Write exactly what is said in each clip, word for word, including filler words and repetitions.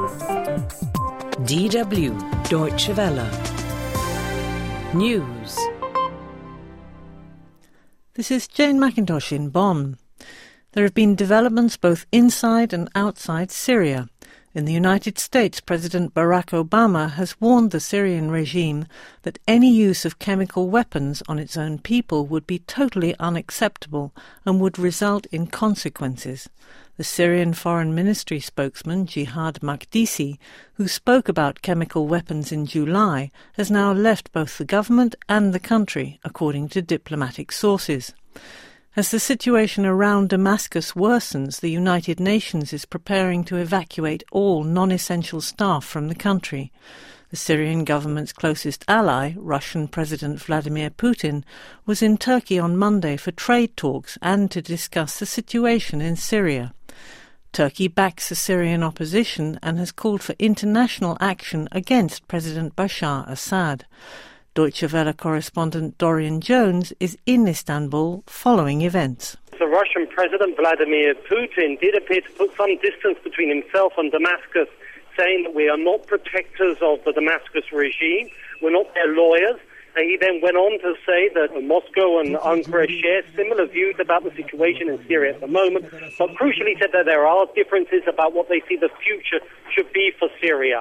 D W Deutsche Welle News. This is Jane McIntosh in Bonn. There have been developments both inside and outside Syria. In the United States, President Barack Obama has warned the Syrian regime that any use of chemical weapons on its own people would be totally unacceptable and would result in consequences. The Syrian Foreign Ministry spokesman, Jihad Makdisi, who spoke about chemical weapons in July, has now left both the government and the country, according to diplomatic sources. As the situation around Damascus worsens, the United Nations is preparing to evacuate all non-essential staff from the country. The Syrian government's closest ally, Russian President Vladimir Putin, was in Turkey on Monday for trade talks and to discuss the situation in Syria. Turkey backs the Syrian opposition and has called for international action against President Bashar Assad. Deutsche Welle correspondent Dorian Jones is in Istanbul following events. The Russian President Vladimir Putin did appear to put some distance between himself and Damascus, saying that we are not protectors of the Damascus regime, we're not their lawyers. And he then went on to say that Moscow and Ankara share similar views about the situation in Syria at the moment, but crucially said that there are differences about what they see the future should be for Syria.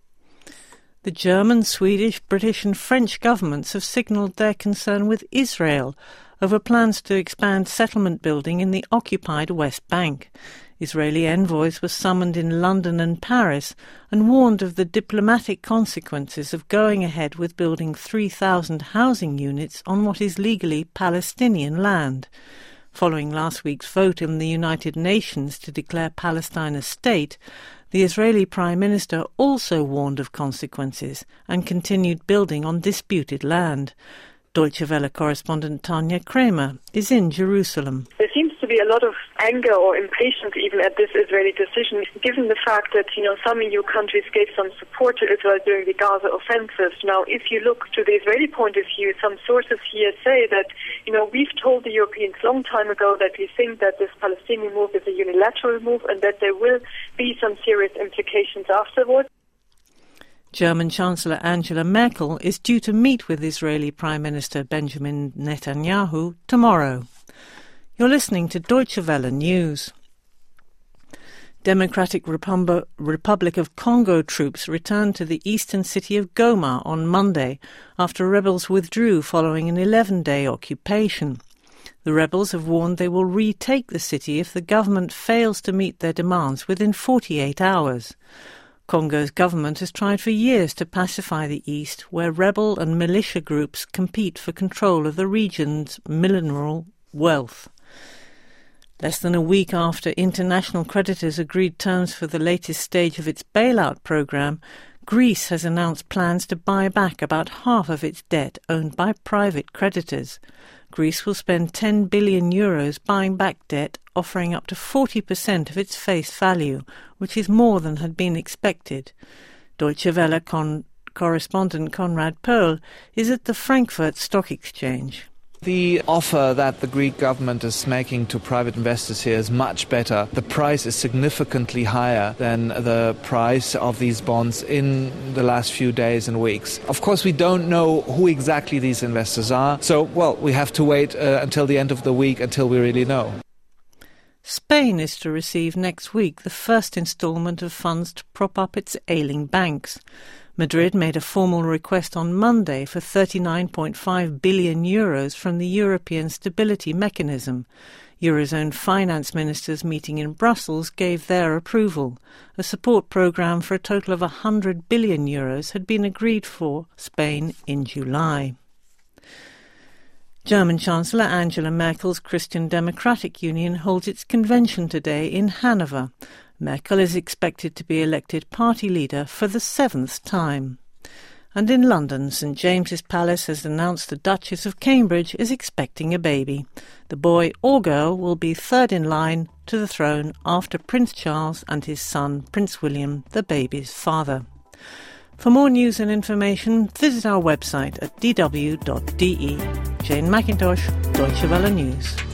The German, Swedish, British and French governments have signalled their concern with Israel over plans to expand settlement building in the occupied West Bank. Israeli envoys were summoned in London and Paris and warned of the diplomatic consequences of going ahead with building three thousand housing units on what is legally Palestinian land. Following last week's vote in the United Nations to declare Palestine a state, the Israeli Prime Minister also warned of consequences and continued building on disputed land. Deutsche Welle correspondent Tanya Kramer is in Jerusalem. There seems to be a lot of anger or impatience even at this Israeli decision, given the fact that, you know, some E U countries gave some support to Israel during the Gaza offensive. Now, if you look to the Israeli point of view, some sources here say that, you know, we've told the Europeans a long time ago that we think that this Palestinian move is a unilateral move and that there will be some serious implications afterwards. German Chancellor Angela Merkel is due to meet with Israeli Prime Minister Benjamin Netanyahu tomorrow. You're listening to Deutsche Welle News. Democratic Repub- Republic of Congo troops returned to the eastern city of Goma on Monday after rebels withdrew following an eleven-day occupation. The rebels have warned they will retake the city if the government fails to meet their demands within forty-eight hours. Congo's government has tried for years to pacify the east, where rebel and militia groups compete for control of the region's mineral wealth. Less than a week after international creditors agreed terms for the latest stage of its bailout programme, Greece has announced plans to buy back about half of its debt owned by private creditors. Greece will spend ten billion euros buying back debt, offering up to forty percent of its face value, which is more than had been expected. Deutsche Welle con- correspondent Konrad Pohl is at the Frankfurt Stock Exchange. The offer that the Greek government is making to private investors here is much better. The price is significantly higher than the price of these bonds in the last few days and weeks. Of course, we don't know who exactly these investors are, so, well, we have to wait uh, until the end of the week until we really know. Spain is to receive next week the first instalment of funds to prop up its ailing banks. Madrid made a formal request on Monday for thirty-nine point five billion euros from the European Stability Mechanism. Eurozone finance ministers meeting in Brussels gave their approval. A support programme for a total of one hundred billion euros had been agreed for Spain in July. German Chancellor Angela Merkel's Christian Democratic Union holds its convention today in Hanover. Merkel is expected to be elected party leader for the seventh time. And in London, St James's Palace has announced the Duchess of Cambridge is expecting a baby. The boy or girl will be third in line to the throne after Prince Charles and his son Prince William, the baby's father. For more news and information, visit our website at d w dot d e. Jane McIntosh, Deutsche Welle News.